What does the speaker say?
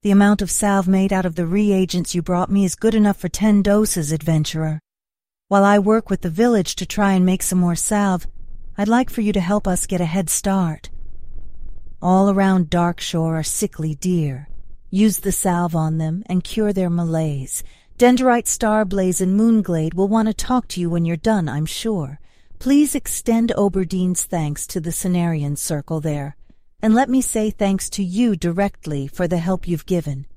The amount of salve made out of the reagents you brought me is good enough for 10 doses, adventurer. While I work with the village to try and make some more salve, I'd like for you to help us get a head start. All around Darkshore are sickly deer. Use the salve on them and cure their malaise. Dendrite, Starblaze, and Moonglade will want to talk to you when you're done, I'm sure. Please extend Oberdine's thanks to the Cenarian Circle there, and let me say thanks to you directly for the help you've given.